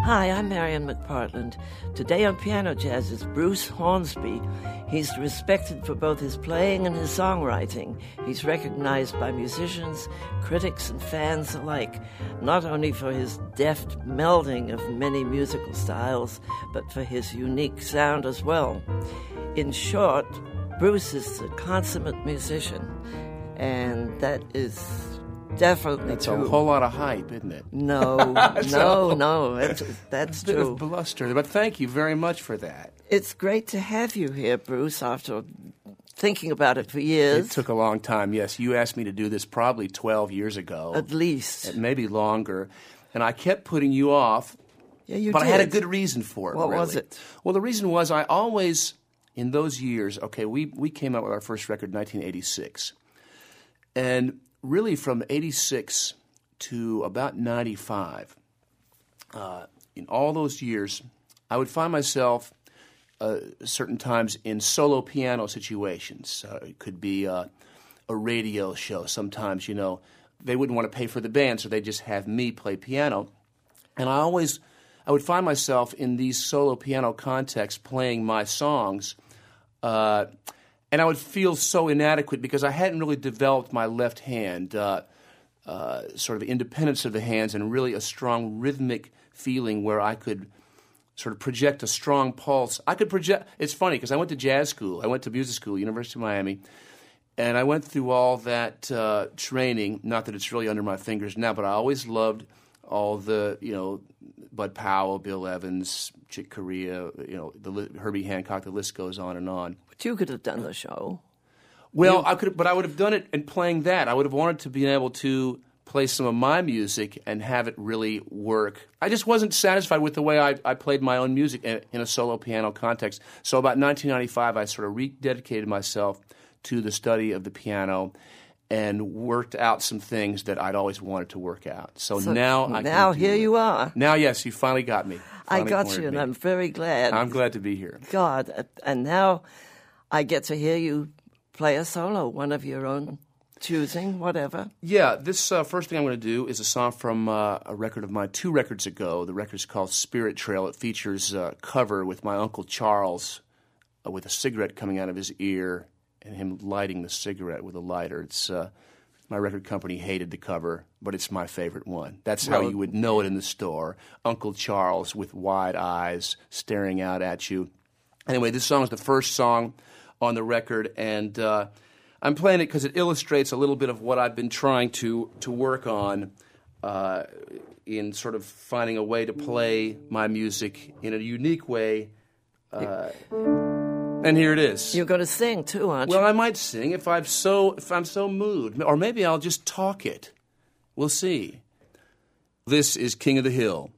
Hi, I'm Marian McPartland. Today on Piano Jazz is Bruce Hornsby. He's respected for both his playing and his songwriting. He's recognized by musicians, critics, and fans alike, not only for his deft melding of many musical styles, but for his unique sound as well. In short, Bruce is a consummate musician, and that is definitely That's true. a whole lot of hype, isn't it? No, that's Bit true. of bluster, but thank you very much for that. It's great to have you here, Bruce, after thinking about it for years. It took a long time, yes. You asked me to do this probably 12 years ago. At least. Maybe longer. And I kept putting you off, Yeah, you but did. I had a good reason for it, What really. was it? Well, the reason was I always, in those years, we came out with our first record in 1986. And really from 86 to about 95, in all those years, I would find myself certain times in solo piano situations. It could be a radio show. Sometimes, they wouldn't want to pay for the band, so they'd just have me play piano. And I would find myself in these solo piano contexts playing my songs, and I would feel so inadequate because I hadn't really developed my left hand, sort of independence of the hands, and really a strong rhythmic feeling where I could sort of project a strong pulse. It's funny because I went to jazz school. I went to music school, University of Miami, and I went through all that training. Not that it's really under my fingers now, but I always loved all the, Bud Powell, Bill Evans, Chick Corea, Herbie Hancock. The list goes on and on. But you could have done the show. Well, I could, but I would have done it and playing that. I would have wanted to be able to play some of my music and have it really work. I just wasn't satisfied with the way I played my own music in a solo piano context. So about 1995, I sort of rededicated myself to the study of the piano and worked out some things that I'd always wanted to work out. So now I now can do here it. you are. Now, yes, you finally got me. I Finally got cornered you, and me. I'm very glad. I'm glad to be here. God, and now I get to hear you play a solo, one of your own choosing, whatever. Yeah, this first thing I'm going to do is a song from a record of mine 2 records ago. The record's called Spirit Trail. It features a cover with my Uncle Charles with a cigarette coming out of his ear and him lighting the cigarette with a lighter. It's my record company hated the cover, but it's my favorite one. That's how you would know it in the store. Uncle Charles with wide eyes staring out at you. Anyway, this song is the first song on the record, and I'm playing it because it illustrates a little bit of what I've been trying to work on in sort of finding a way to play my music in a unique way. And here it is. You're going to sing too, aren't you? Well, I might sing if I'm so moved, or maybe I'll just talk it. We'll see. This is King of the Hill.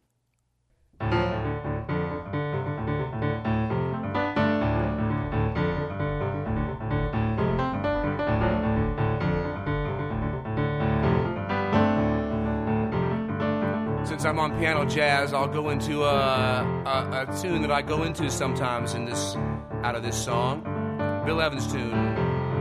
Since I'm on Piano Jazz, I'll go into a tune that I go into sometimes out of this song. Bill Evans tune.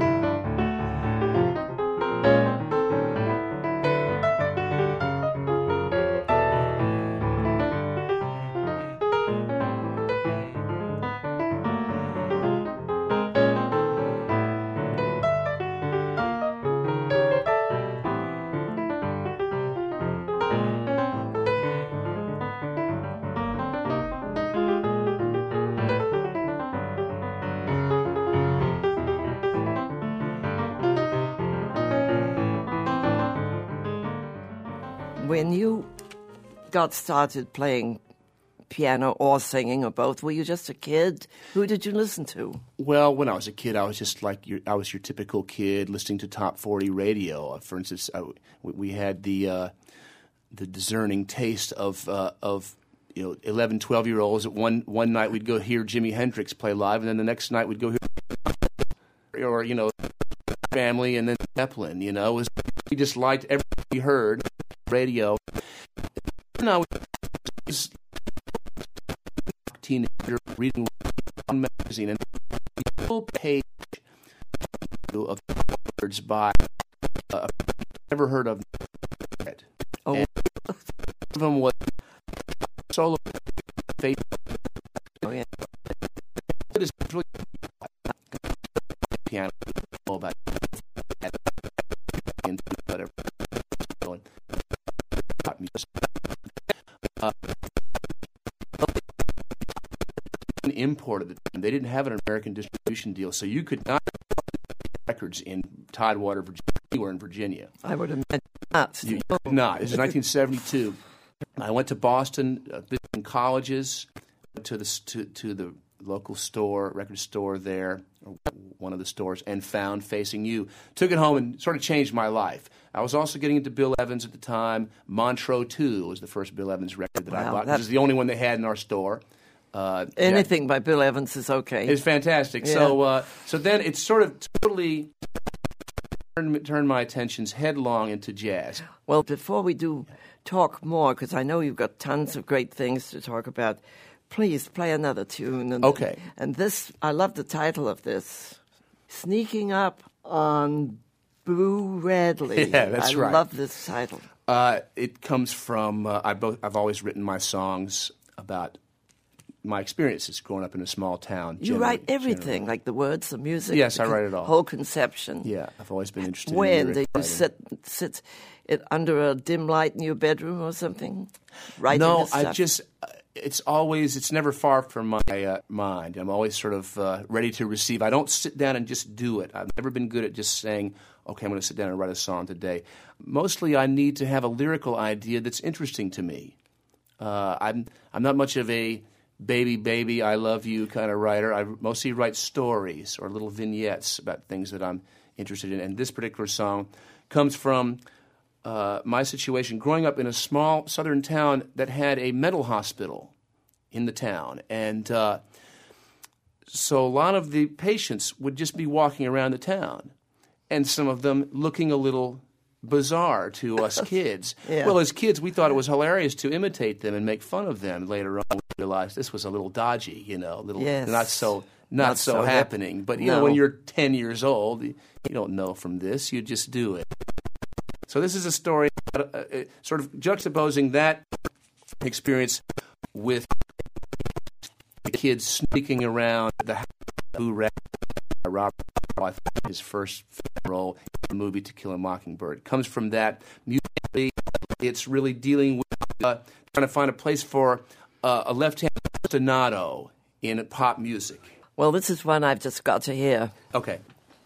When you got started playing piano or singing or both, were you just a kid? Who did you listen to? Well, when I was a kid, I was just like I was your typical kid listening to top 40 radio. For instance, we had the discerning taste of 11, 12-year-olds. One night we'd go hear Jimi Hendrix play live, and then the next night we'd go hear, or Family, and then Zeppelin. We just liked everything we heard radio. And I was a teenager reading one magazine, and the whole page of words by never heard of. Oh. And one of them was solo about whatever. Imported the time. They didn't have an American distribution deal, so you could not records in Tidewater, Virginia, anywhere in Virginia. I would imagine not. You could not. This is 1972. I went to Boston, visiting colleges, to the local store, record store there, or one of the stores, and found Facing You. Took it home and sort of changed my life. I was also getting into Bill Evans at the time. Montreux 2 was the first Bill Evans record that I bought, which is the only one they had in our store. Anything by Bill Evans is okay. It's fantastic. Yeah. So then it sort of totally turned my attentions headlong into jazz. Well, before we do talk more, because I know you've got tons of great things to talk about, please play another tune. Okay. And this, I love the title of this, Sneaking Up on Boo Radley. Yeah, that's right. I love this title. It comes from, I've always written my songs about my experiences growing up in a small town. You write everything, like the words, the music. Yes, I write it all. Whole conception. Yeah, I've always been interested when in lyric do you sit it under a dim light in your bedroom or something? Writing No, this stuff? it's never far from my mind. I'm always sort of ready to receive. I don't sit down and just do it. I've never been good at just saying, okay, I'm going to sit down and write a song today. Mostly I need to have a lyrical idea that's interesting to me. I'm not much of a baby, I love you kind of writer. I mostly write stories or little vignettes about things that I'm interested in. And this particular song comes from my situation growing up in a small southern town that had a mental hospital in the town. And so a lot of the patients would just be walking around the town, and some of them looking a little bizarre to us kids. Yeah. Well, as kids, we thought it was hilarious to imitate them and make fun of them. Later on, we realized this was a little dodgy, Yes. not so happening. But No. when you're 10 years old, you don't know from this. You just do it. So this is a story sort of juxtaposing that experience with the kids sneaking around the house who read Robert Redford, his first role in the movie To Kill a Mockingbird. It comes from that. Musically, it's really dealing with trying to find a place for a left-hand ostinato in pop music. Well, this is one I've just got to hear. Okay.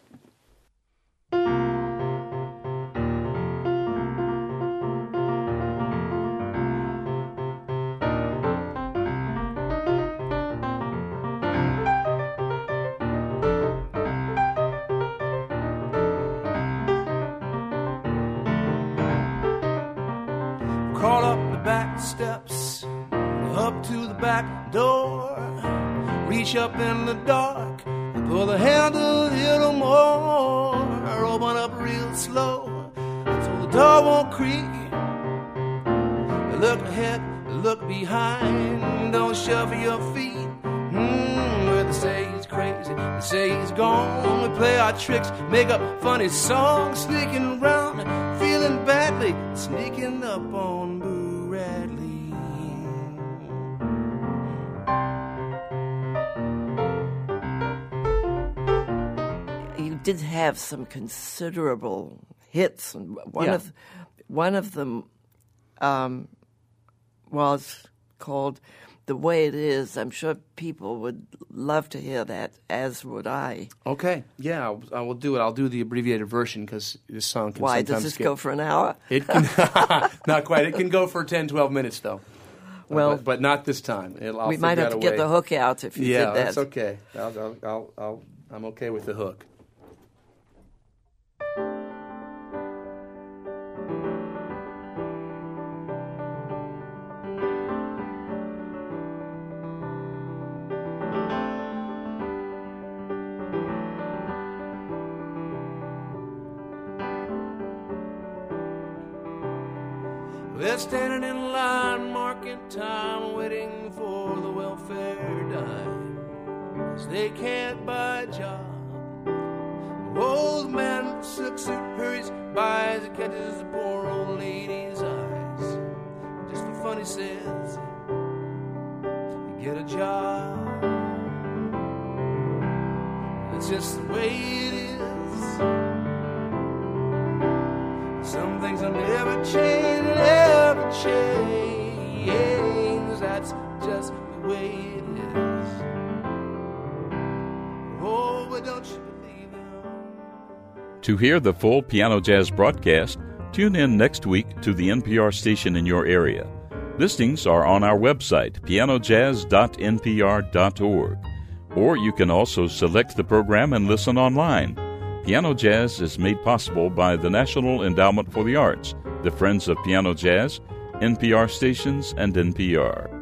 Crawl up the back steps, up to the back door, reach up in the dark, pull the handle a little more, open up real slow, so the door won't creak. Look ahead, look behind, don't shuffle your feet. Well, they say he's crazy, they say he's gone. We play our tricks, make up funny songs, sneaking around, feeling badly, sneaking up on Boo Radley. You did have some considerable hits, and one of them was called The Way It Is. I'm sure people would love to hear that, as would I. Okay, yeah, I will do it. I'll do the abbreviated version because this song can Why, sometimes does this go for an hour? It can, not quite. It can go for 10, 12 minutes, though. Well, but not this time. We might have to get the hook out if you did that. Yeah, that's okay. I'm okay with the hook. They're standing in line, marking time, waiting for the welfare dime, 'cause they can't buy a job. The old man in the silk suit hurries by as he catches the poor old lady's eyes. Just for fun, he says, you get a job. It's just the way it is. To hear the full Piano Jazz broadcast, tune in next week to the NPR station in your area. Listings are on our website, pianojazz.npr.org. Or you can also select the program and listen online. Piano Jazz is made possible by the National Endowment for the Arts, the Friends of Piano Jazz, NPR stations, and NPR.